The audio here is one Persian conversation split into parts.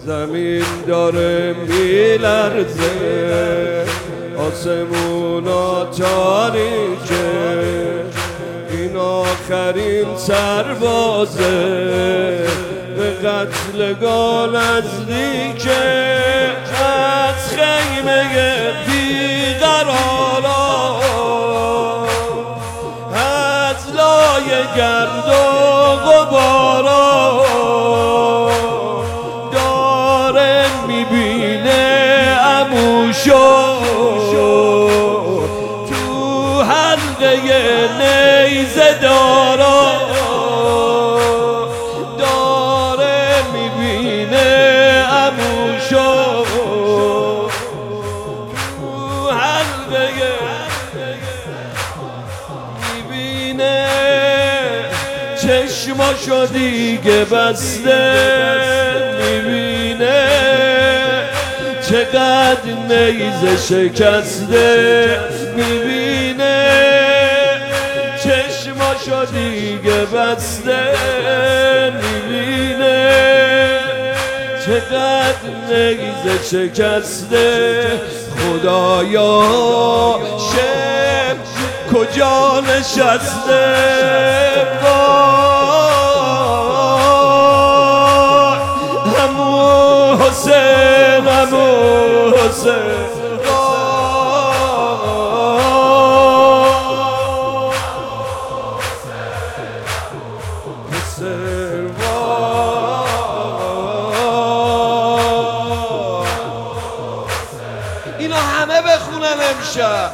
زمین داره میلرزه، آسمونا تاریکه، این آخرین سربازه به قتلگاه نزدیکه. از خیمه بیقرارا، از لای گرد و غبارا، داره میبینه عموشو تو حلقه نیزه دارا، داره میبینه عموشو تو حلقه میبینه، چشماشو دیگه بسته میبینه، چقدر نیزه شکسته میبینه، چشماشو دیگه بسته میبینه، چقدر نیزه شکسته. خدایا شب کجا نشسته، عمو حسین، عمو حسین، اینا همه بخونن امشب.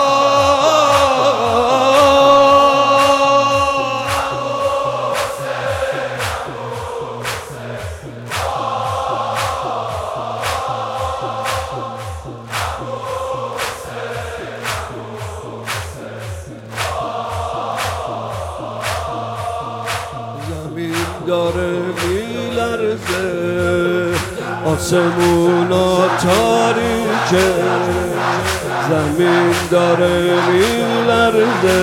زمین داره میلرزه، آسمونا تاریکه، زمین داره میلرزه،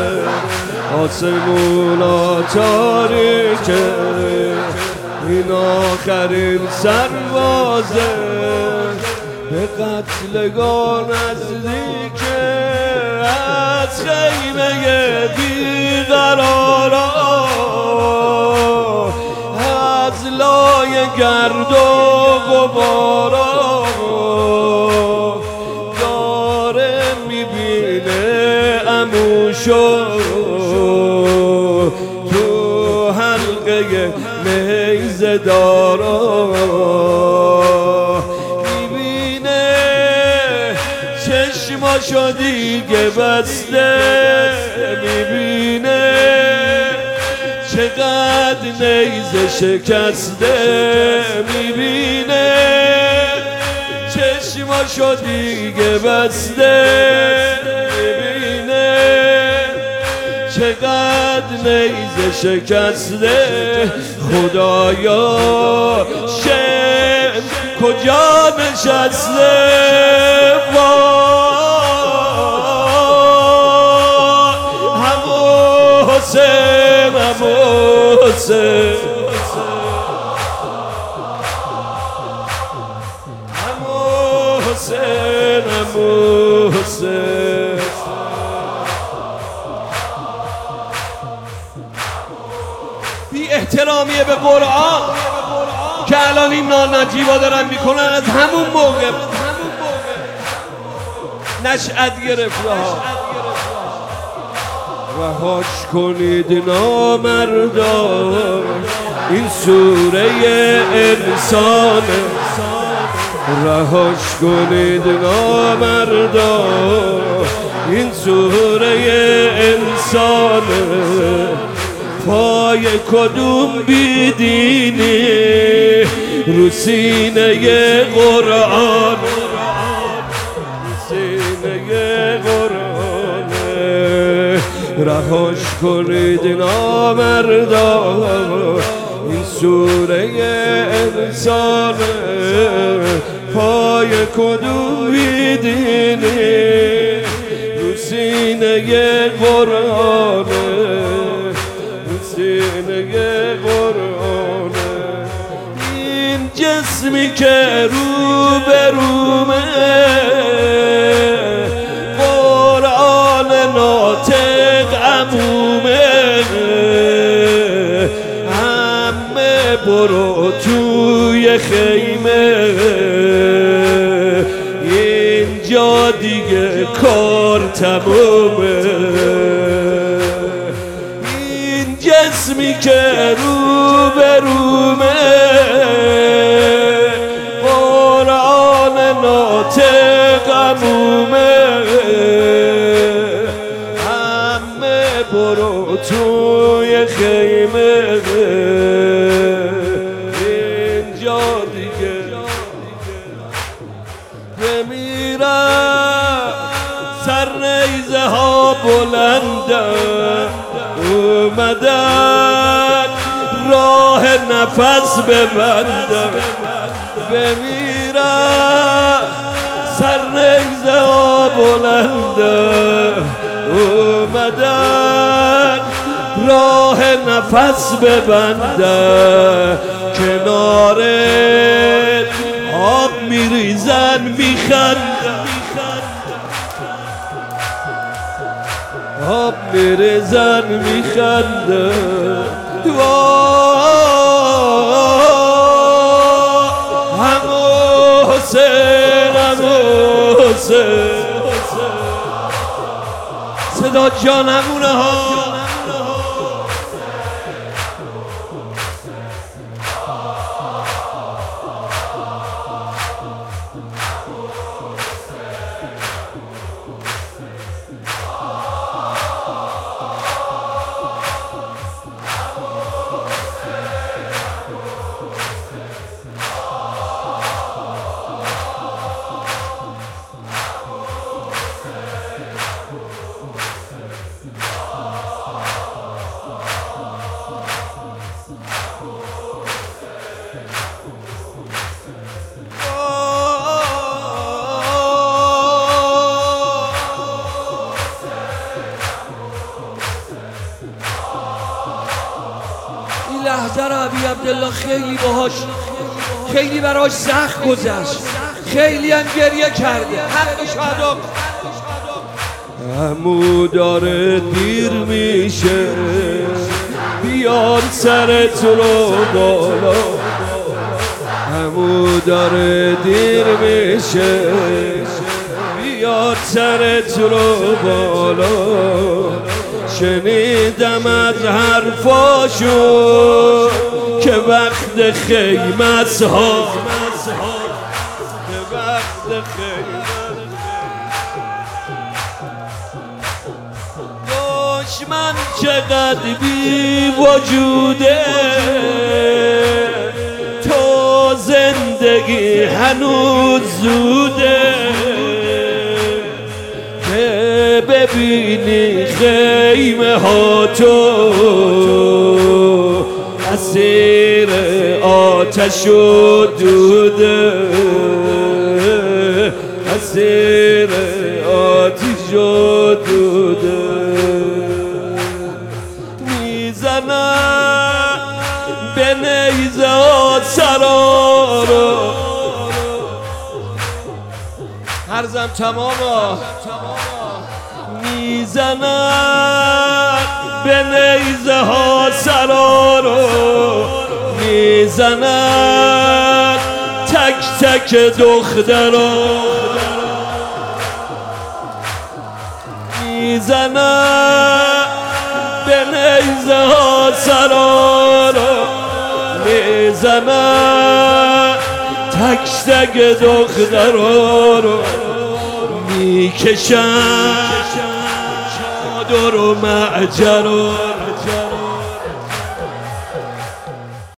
آسمونا تاریکه، این آخرین سربازه به قتلگاه نزدیکه. از خیمه بیقرارا، از لای گرد و غبارا، داره میبینه عموشو تو حلقه نیزه دارا، میبینه چشماشو دیگه بسته میبینه، چقدر نیزه شکسته میبینه، چشماشو دیگه بسته میبینه، چقدر نیزه شکسته. خدایا شب کجا نشسته، عمو حسین، عمو حسین، عمو حسین، عمو حسین. بی احترامیه به قرآن که الان این نانجیبا دارن میکنن، از همون موقع نشأت گرفته ها. رهاش کنید نامردان، این سوره انسانه، رهاش کنید نامردان، این سوره انسانه، پای کدوم بیدینی رو سینه قرآن، سینه قرآنه، رهاش کنید نامردان، این سوره انسانه، پای کدوم بیدینی رو سینه قرآنه، سینه قرآنه. این جسمی که رو به رومه قرآن ناطق عمومه همه برو توی خیمه اینجا دیگه کار تمومه این جسمی که رو به رومه قرآن ناطق عمومه همه برو توی خیمه اینجا دیگه بمیرم سر نیزه ها بلندن اومدن راه نفس ببندن بمیرم سر نیزه ها بلندن اومدن راه نفس ببندن کنار آب میریزن میخندن آب میریزن میخندن همو حسین همو حسین صدا جانمونه ها لحظه رو عبی عبدالله خیلی براش سخت گذشت خیلی هم گریه کرده حق شهدا عمو داره دیر میشه بیار سرت رو بالا عمو داره دیر میشه بیار سرت رو بالا شنیدم از حرفاشو که وقت خیمت ها که وقت خیمت دشمن چقدر بی وجوده تو زندگی هنوز زوده که ببینی خیمه ها تو اسیر آتش و دوده اسیر آتش و دوده میزنم به نیزه ها سرا رو عرضم تماما میزنن به نیزه ها سرا رو میزنن تک تک دخترا میزنن به نیزه ها سرا رو میزنن تک تک دخترا رو میکشن چادر و معجر